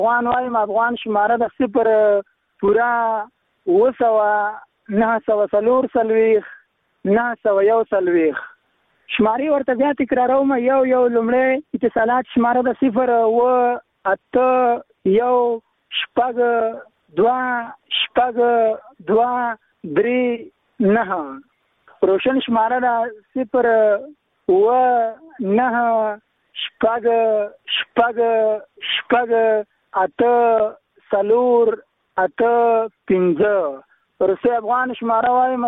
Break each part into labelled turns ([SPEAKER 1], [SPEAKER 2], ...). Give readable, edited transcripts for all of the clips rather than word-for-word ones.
[SPEAKER 1] افغان وایم افغان شماره د 0 پورا 940 941 شماري ورته بیا تکراروم یو لومړی اتصالات شماره د 01812 روشن شماره د 09285 روسي افغان شماره وایم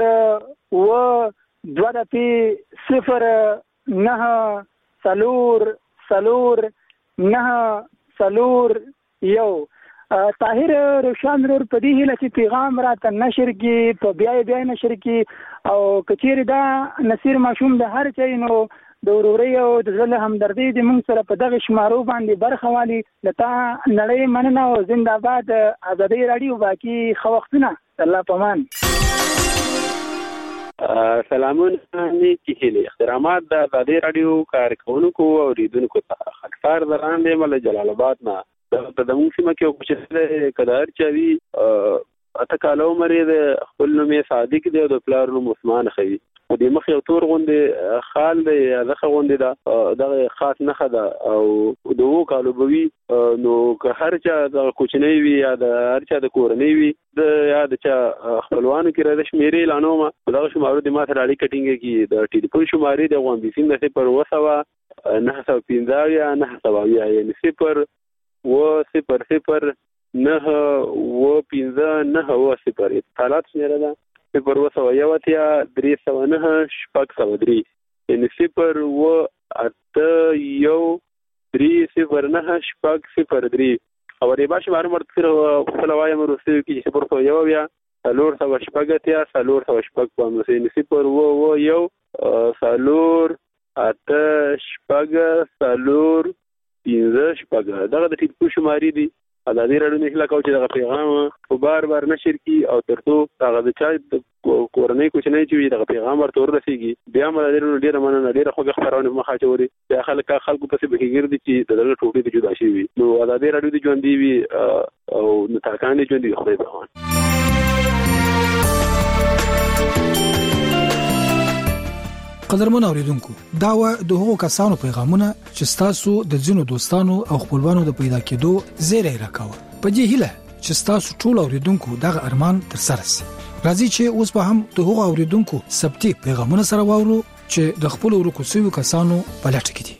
[SPEAKER 1] 02209 طاهر روشن رور په دې هیله چې پیغام راته نشر کی په بیا نشر کی او کچېری دا نصیر ماشوم د هر چا نو د وروري او د زله همدردي د موږ سره په دغه شمارو باندې برخه والی لته نړۍ مننه او زنده‌باد ازادي رادیو باقي خو وختونه الله پامان
[SPEAKER 2] سلامونه نیکی هیله احترامات د ازادي رادیو کارکونکو او ریدونکو ته خاکسار دران دی مل جلال آباد نه د موږ سیمه کې کوم څه کدار چوي اته کالو مری د خپل نومې صادق دی او د پلار نوم عثمان خوي او د مخ یو تور غوندې خال دی دغه غوندې دا خاص نه خدا او دوه کالو بوي نو که هر چا د کوچنی وي یا د هر چا د کورنۍ وي د یا د چا خپلوانو کې راځي شمیرې لانو ما دغه شمارو د ماته اړیکه ټینګه کی د ټلیفون شمارې د غوان بي سیم د 0 یا 9 یعنی 0 حالات شمیره ده 0 یعنی 0 او ری باش مارو مرتفر خپلوای مرسته کی 0 یا سالور سو شپګتیا سالور سو شپګ په یعنی 0 سالور 15 دغه د ټیپو شماري دي ازادي رادیو نشله کو چې دغه پیغام په بار نشر کی او ترڅو هغه د چا کورنۍ کوچنۍ چې دغه پیغام ورته ورسیږي بیا مله ډیره مننه ډیره خوږه خبرونه مخه چوري بیا خلکو ته به کېږي چې دغه ټوټې د جدا شي وي نو ازادي رادیو د ژوند دی او نتاکان دي ژوند دی خدای په امان
[SPEAKER 3] قدرمن اوریدونکو دا و د هغو کسانو پیغامونه چې تاسو د ځینو دوستانو او خپلوانو د پیدا کېدو زیری راکاوه په دې هیله چې تاسو ټول اوریدونکو دغه ارمان تر سره سي راځي چې اوس به هم د هغو اوریدونکو ثبتي پیغامونه سره واورو چې د خپل ورکو سوي کسانو په لټه کې دي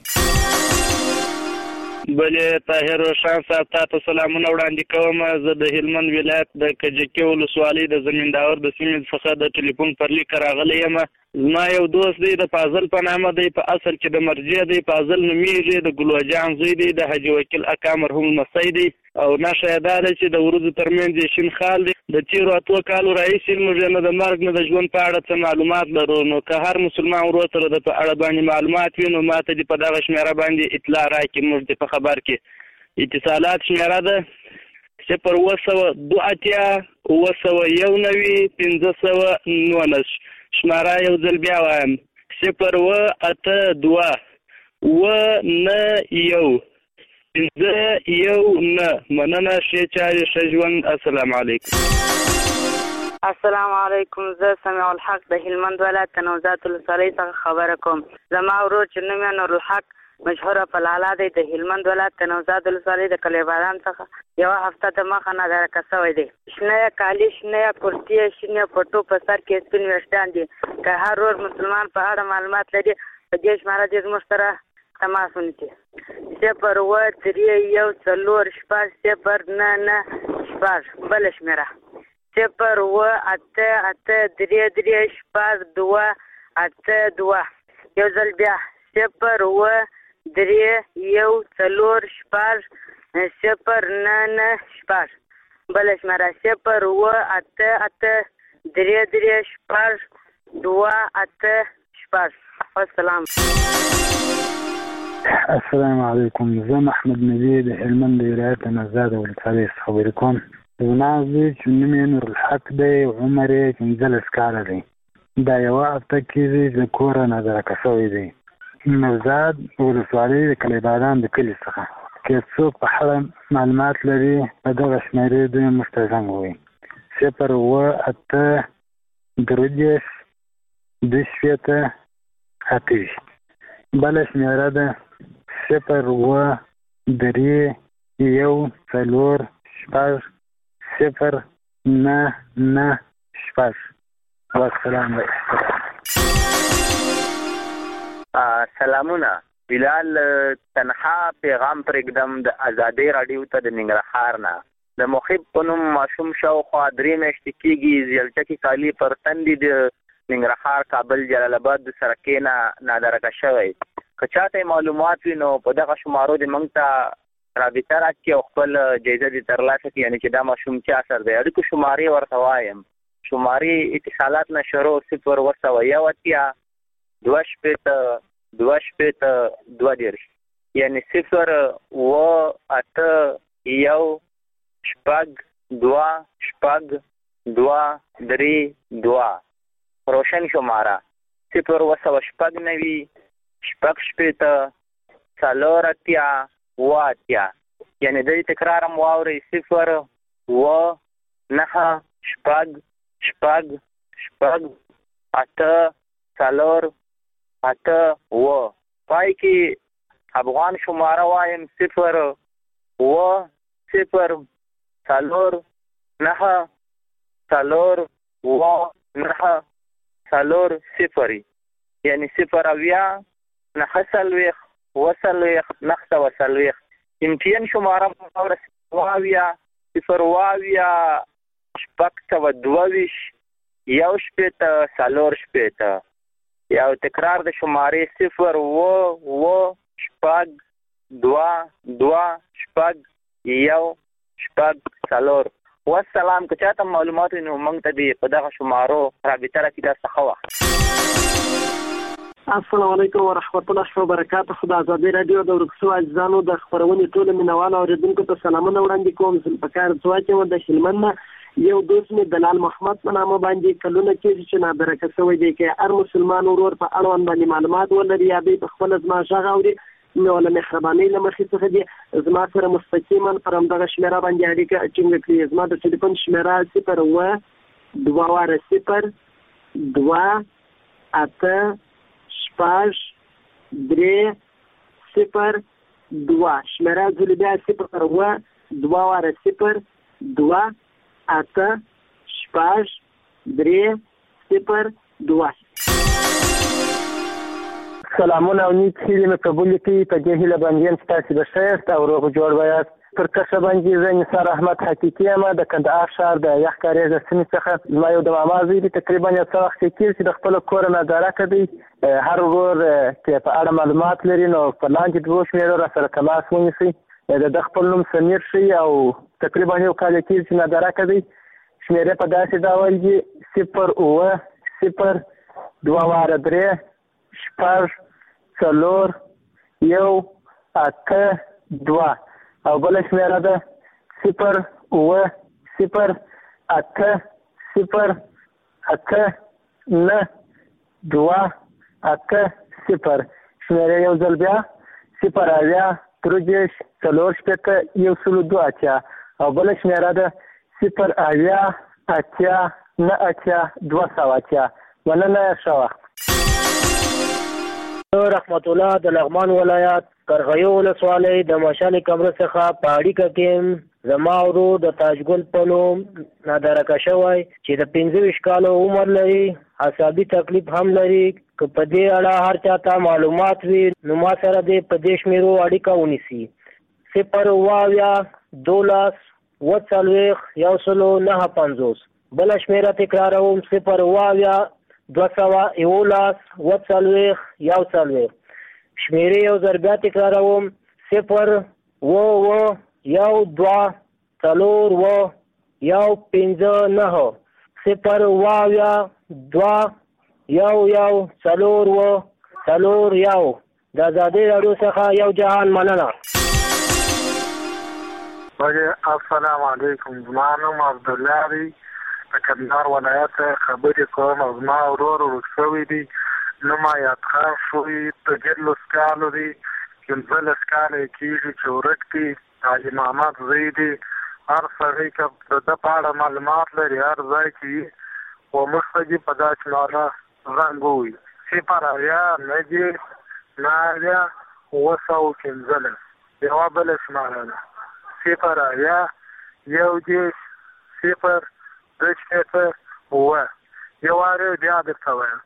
[SPEAKER 4] بلې طاهر روشن صاحب تاسو سلامونه وړاندې کوم زه د هلمند ولایت د کجکي ولسوالۍ د زمینداور د سیمې څخه د ټلیفون پر لیک راغلی یم زما یو دوست دی د فاضل په نامه دی په اصل کې د مرجع دی فاضل نومیږي د ګلوجان زوی دی د حاجي وکیل اکا مرحوم مسعود دی او نشه یادار چې د ورځو ترمنځ شین خال دی د تیرو اتو کالو رئیس موږ نه د مرګ نه د ژوند په اړه څه معلومات لرو نو که هر مسلمان ورو سره د په اړه باندې معلومات وینو ماته دی په دغه شمیره باندې اطلاع راکړي موږ په خبر کې اتصالات شمیره ده 0 شماره یو ځل بیا وایم 0 مننه شي چاري شجون السلام علیکم
[SPEAKER 5] السلام علیکم زه سمیع الحق د هلمند ولایت نوزاد ولسوالۍ څخه خبره کوم زما ورور چې نوم یې نور الحق مشهور فلاله دی د هلمند ولایت نوزاد ولسوالۍ د کلیبادان څخه یو هفته د مخه نه درکه شوی دی شنه کالی شنه کرتی شنه پټو په سر کې سپین وشتان دي که هر ورور مسلمان په اړه معلومات لري په دې شماره دې زموږ سره تماس ونیسي 0 بل شمیره 0 یو ځل بیا 0 بل شمیره 0
[SPEAKER 6] السلام علیکم زه محمد نبی د هلمند ولایت نوزاد ولسوالۍ څخه خبرې کوم زما زوی چې نوم یې نور الحق دی عمر یې 15 کاله دی دا یوه هفته کېږي د کوره نه درکه شوی دی نوزاد ولسوالۍ د کلیبادان د کلي څخه که څوک په اړه معلومات لري په دغه شمېرې دوی موږ ته زنګ ووهي 0 بله شمېره ده 0 والسلام
[SPEAKER 7] سلامونه بلال تنها پیغام پرېږدم د ازادۍ راډیو ته د ننګرهار نه د مخیب په نوم ماشوم شاوخوا 3 میاشتې کېږي زیلچکې کالي پر تندي د ننګرهار کابل جلال آباد د سرکې نه نادرکه شوی که چاته معلومات وي نو په دغه شمارو د موږ ته رابطه راکړي او خپل جایزه دې ترلاسه کړي یعنې چې دا ماشوم چا اثر دی اړیکو شمارې ورته وایم شمارې اتصالات نه شروع 0 یعنی 0 روشن شماره 0 یعنی د تکرار هم واورئ 0 پای کې افغان شماره وایم 0 یعنی 0 امتیان شماره واوره 0 یو تکرار د شمارې 0 والسلام که چاته معلومات نو موږ ته په دغه شمارو رابطه راکړي دا څه وخت
[SPEAKER 8] السلام علیکم ورحمت الله وبرکاته خو د ازادۍ راډیو د ورکسو اجزانو د خبرونې ټولو مینوالو اورېدونکو ته سلامونه وړاندې کوم ذوالفقار ځواک یم د هلمند نه یو دوست مې دلال محمد په نامه باندې کلونه کېږي چې نادرکه شوی دی که هر مسلمان ورور په اړوند باندې معلومات ولري یا دوی په خپله زما غږ اوري نو له مهربانۍ له مخې څخه دي زما سره مستقیما پر همدغه شمېره باندې اړیکه ټینګه کړي زما د ټلیفون شمېره 0 شمېره ځلې بیا 0
[SPEAKER 9] سلامونه او نیک هیلې مې قبول کړي په دې هیله باندې یم چې تاسې به ښه یاست او روغ جوړ به یاست پر کښه باندې زه نثار احمد حقیقي یم د کندهار ښار د یخ کاریز د سیمې څخه زما یو د ماما زوی دی تقریبا یو څه وخت کېږي چې د خپله کوره نادارکه دی هر ورور چې په اړه معلومات لري نو په لاندې 2 شمېرو را سره تماس ونیسئ د خپل نوم سمیر ښي او تقریبا یو کال کېږي چې نادارکه دی شمېرې په داسې ډول دي 0 او بله شمېره ده 0 شمېرې یو ځل بیا 0 او بله شمېره ده 0 مننه ښه وخت
[SPEAKER 10] رحمت الله د لغمان ولایت قرغیو ولسوالۍ د مشال کمره څخه په اړیکه کې زما ورور د تاجګل په نوم نادرکه شوی چې د 25 کالو عمر لري عصبي تکلیف هم لري که په دې اړه هر چاته معلومات وي نو ما سره دې په دې شمېرو اړیکه ونیسي 0 بله شمېره تکراروم 0 شمېرې یو ځل بیا تکراروم 0 د ازادۍ راډیو څخه یو جهان مننه
[SPEAKER 6] السلام علیکم زما نوم عبدالله دی د کندهار ولایت خبرې کوم او زما ورور ورک شوی دی نوم یاد خان شوی په 10 کالو دی 15 کاله کېږي چې ورک دي. علي محمد زوی دی. هر سړی که د ده په اړه معلومات لري هر ځای کې وي و موږ ته دې په دا شماره زنګ ووهي 089 یوه بله شماره ده 010 یو وارې بیا درته وایم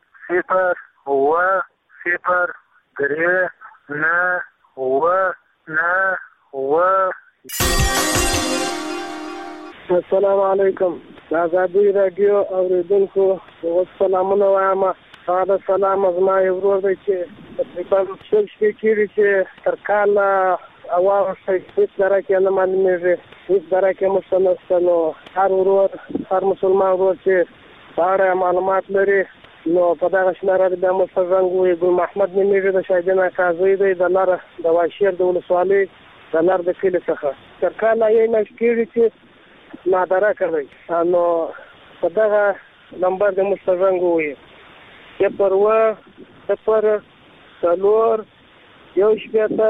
[SPEAKER 8] 0 السلام علیکم. د ازادۍ راډیو اورېدونکو سلامونه وایم. دا سلام زما یو ورور دی چې تقریبا شل شپې کېږي چې تر کاله واوښتی هېڅ دره کې نه معلومېږي، هېڅ دره کې موږ ته نشته. نو هر ورور هر مسلمان ورور چې په اړه معلومات لري نو په دغه شماره بیا موږ ته زنګ ووهي. ګل محمد نومېږي، د شاهدین اکا زوی دی، د لر د واشیر د ولسوالۍ د لر د کلي څخه. تر کاله یې میاشت کېږي چې نادره کوي. نو په دغه نمبر د موږ ته زنګ ووهي 0 0 4 1 شپېته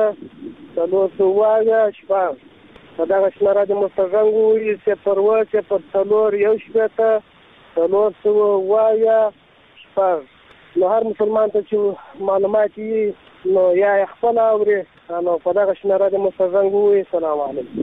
[SPEAKER 8] 4 شپږ. په دغه شماره د موږ ته زنګ ووهي 0 4 1 شپېته 4 شپږ. نو هر مسلمان ته چې معلومات وي نو یا یې خپله اوري. نو په دغه شماره د موږ ته زنګ ووهي. سلام علیکم.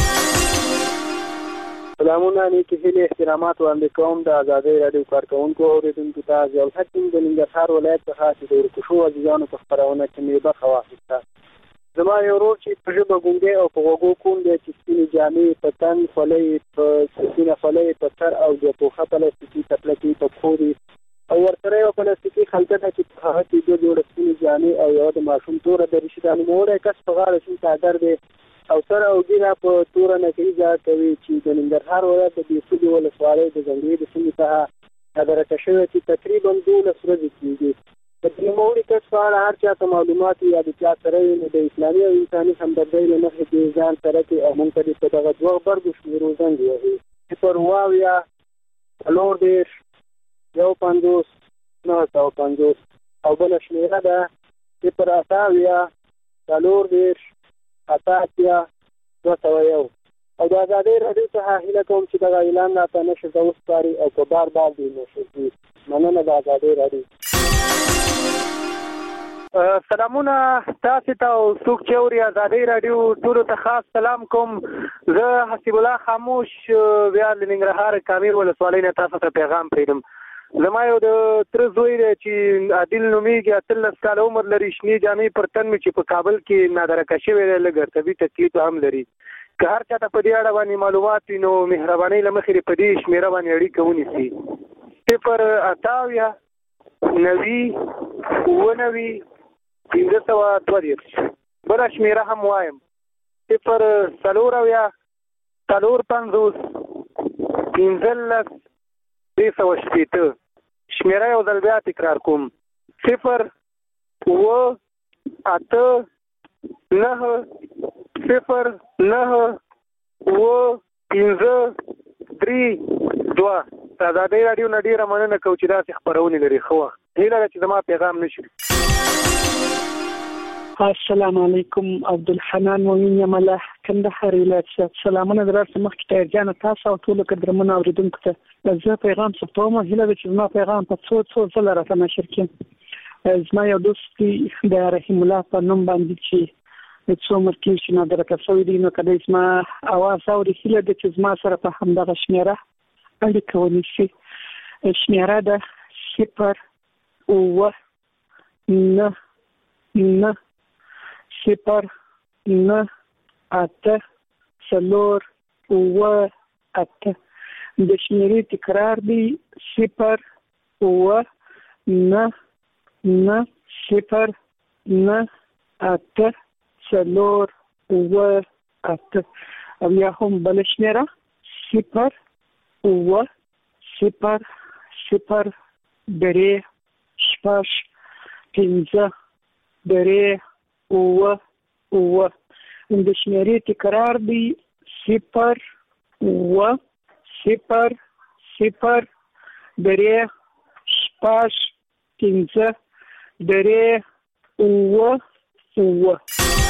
[SPEAKER 11] سلامونه، نیکې هیلې احترامات وړاندې کوم د ازادۍ راډیو کارکوونکو او اورېدونکو ته. ضیاءالحق د ننګرهار ولایت څخه چې د ورکشو عزیزانو په خپرونه کې مې برخه واخیسته. زما یو ورور چې په ژبه ګونګی او په غوږو کوڼ دی چې سپینې جامې په تن، خولۍ په سپینه خولۍ په سر او د پوښه پلاستیکي تپلکې په پښو دي او ورسره یوه پلاستیکي خلطه ده چې په هغه کې 2 جوړه سپینې جامې او یوه د ماشوم توره دریشي ده. نوموړی کس په غاړه شین څادر دی او سره او ګیره په توره نکري ځای کوي چې د ننګرهار ولایت د بیخلي ولسوالۍ د ځنګلي د سیمې څخه رادرکه شوی چې تقریبا 12 ورځې کېږي. د نوموړي کس په اړه هر چا ته معلومات یا د چا سره وي نو د اسلامي او انساني همدردۍ له مخې دې ځان سره کړي او موږ ته دې په دغه 2 غبرګو شمېرو زنګ ووهي 0 4 50 950 او بله شمېره ده 0 201 او د ازادۍ راډیو څخه هیله کوم چې دغه اعلان راته نشر ته وسپاري او په بار دې نشر کړي. مننه د ازادۍ راډیو.
[SPEAKER 1] سلامونه تاسو ته او څوک چې اوري ازادۍ راډیو ټولو ته خاص سلام کوم. زه حسیب الله خاموش بیا له ننګرهار کامیر ولسوالۍ نه تاسو ته پیغام پرېږدم. زما یو د تره زوی دی چې عادل نومېږي، 18 کاله عمر لري، شنې جامې پر تن مې چې په کابل کې نادرکه شوی دی، لږ طبي تکلیف هم لري. که هر چا ته په دې اړه باندې معلومات وي نو مهربانۍ له مخې په دې شمېره باندې اړیکه ونیسي 0 592 بله شمېره هم وایم 0 4 50 15 380. شمېره یو ځل بیا تکرار کوم 0 8 9 0 9 15 3 2. ازادۍ راډیو نه ډېره مننه کوم چې داسې خپرونې لري. ښه وخت. هیله ده چې زما پیغام نشي.
[SPEAKER 12] السلام علیکم. عبدالحنان مومن یم له کندهار ولایت څخه. سلامونه درته مخکې طاهر جان تاسو او ټولو قدرمنو اورېدونکو ته. زه پیغام ثبتوم. هیله ده چې زما پیغام په څو ځله راته نشر کړي. زما یو دوست دی د رحیم الله په نوم باندې چې څو عمر کې چې نادرکه شوی دی نو کله زما اواز اوري هیله ده چې زما سره په همدغه شمېره اړیکه ونیسي. شمېره ده 0 9 9 0 9 8 4 8. د شمېرې تکرار دی 0 9 9 0 9 8 4 8. او یا هم بله شمېره 0 0 0 3 شپږ 15 3 د شمېرې تکرار دی 0 0 0 3 شپږ 15 3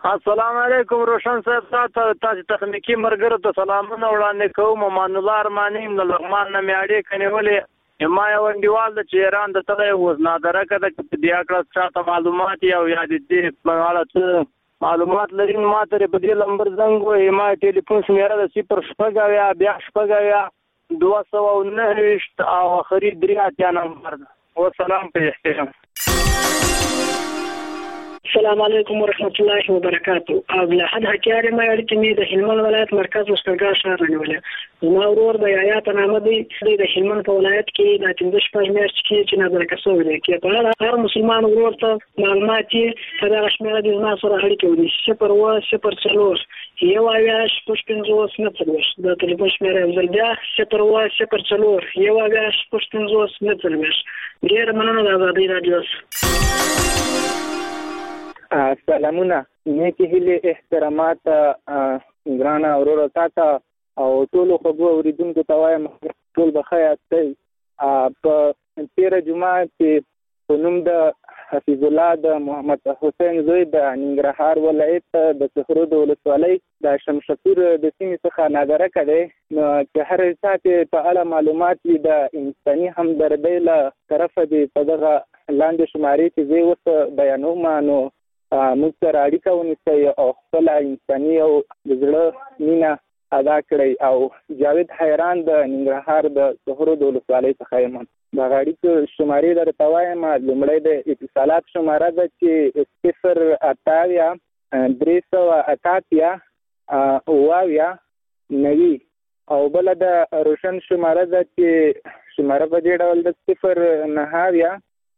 [SPEAKER 13] السلام علیکم روشن صاحب، تاسو تخنیکی مرګره ته سلامونه وړاندې کوم. امان الله ارمانی د لغمان نه میاړي کنيولې ما یو انډیوال د چیران د تله وز نادره کده چې بیا کړه چاته معلومات او یاد دې مالته معلومات لري ما ته په دې لمبر زنګ وې ما ټلیفون سمیره د 0 بیا 299 او اخري 3 نمبر. والسلام په احترام.
[SPEAKER 12] السلام علیکم ورحمت الله وبرکاتو. ابل حد حکیار ما یړتمې د هلمند ولایت مرکز وسکرګا شهر رنولې زما ورور د یایات نامه دی د هلمند په ولایت کې د 15 میاشتې کې چې نظر کسو دی کې په اړه هر مسلمان ورور ته معلومات په دغه شمیره د زما سره اړیکه ونی 0 یو آیاش پښتنځوس نه څلوش د ټلیفون شمیره زلبیا 0 یو آیاش پښتنځوس نه څلوش. ډیر مننه د آزادۍ رادیو.
[SPEAKER 14] سلامونه، نیکی هیله احترامات ګران اورور تاته او ټول خبرو اوریدونکو ته وایم ټول بخیر یاستئ. په 13 جمعه کې په نوم د حفیظ الله د محمد حسین زوی د ننګرهار ولایت د سهرود ولسوالۍ د شمشپور د سیمې څخه نادره کړي نو چې هر څه په اړه معلومات د انساني همدردۍ له طرفه دی په دغه لاندې شمارې کې زه اوس بیانوم نو موږ سره اړیکه ونیسئ او خپل انساني او د زړه مینه ادا کړئ. او جاوید حیران د ننګرهار د سهرود ولسوالۍ څخه یم. دغه اړیکو شمارې درته وایم. لومړی د اتصالات شماره ده چې 08388 او بله د روشن شماره ده چې شماره په دې ډول ده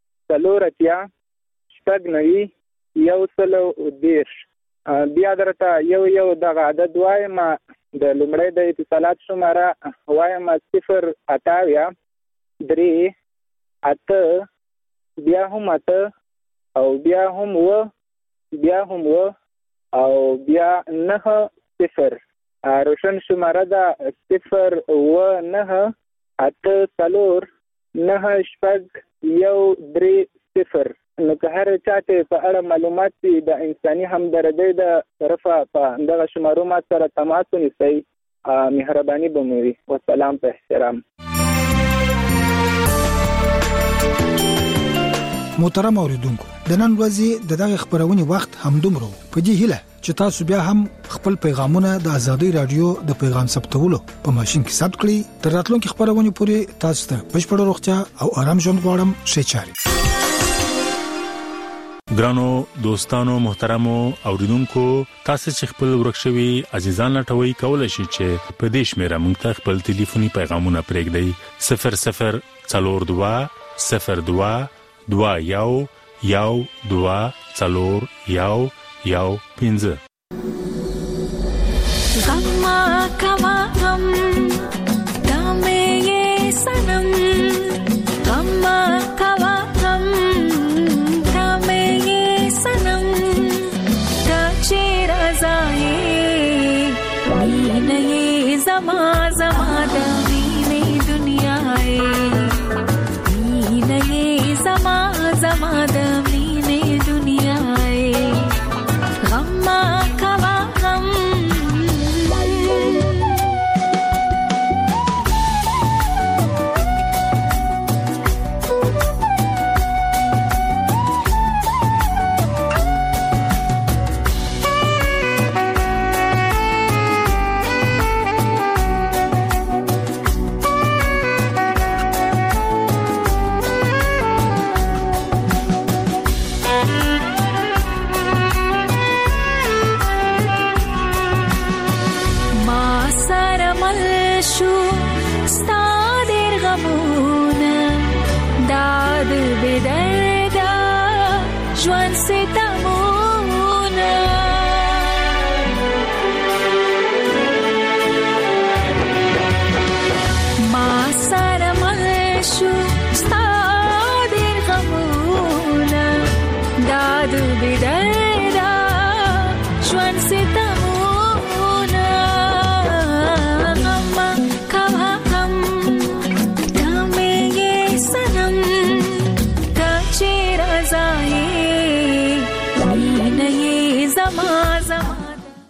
[SPEAKER 14] 0 یو سلو 10. بیا درته یو دغه عدد وایم. د لومړی د اتصالات شماره وایم 0 3 8 بیا هم 8 او بیا هم و او بیا 9 روشن شماره ده 0 9 8 9 9 نو که هر چاته په اړه معلومات د انساني همدردۍ د طرفه په دغه شمارو ما سره تماس ونیسئ. مهرباني به مو وي. والسلام په احترام.
[SPEAKER 3] محترم اوریدونکو، د نن ورځې د دغه خبرونې وخت همدومره په دې هیله چې تاسو بیا هم خپل پیغامونه د آزادۍ رادیو د پیغام ثبتولو په ماشين کې ثبت کړئ. تر راتلونکي خبرونه پورې تاسو ته بشپړ روغتیا او آرام ژوند غواړم. ښه چاري.
[SPEAKER 15] ګرانو دوستانو محترمو اوریدونکو، تاسو چې خپل ورکشوي عزیزان لټوي کولای شئ چې په دې شمیره موږ ته خپل ټلیفوني پیغامونه پرېږدئ. 0042 02 21 12 4
[SPEAKER 16] غما کوا غم دامه یہ سنم غما کوا غم دامه یہ سنم تاچے رضائے مین یہ زما زما داوی دنیا ہے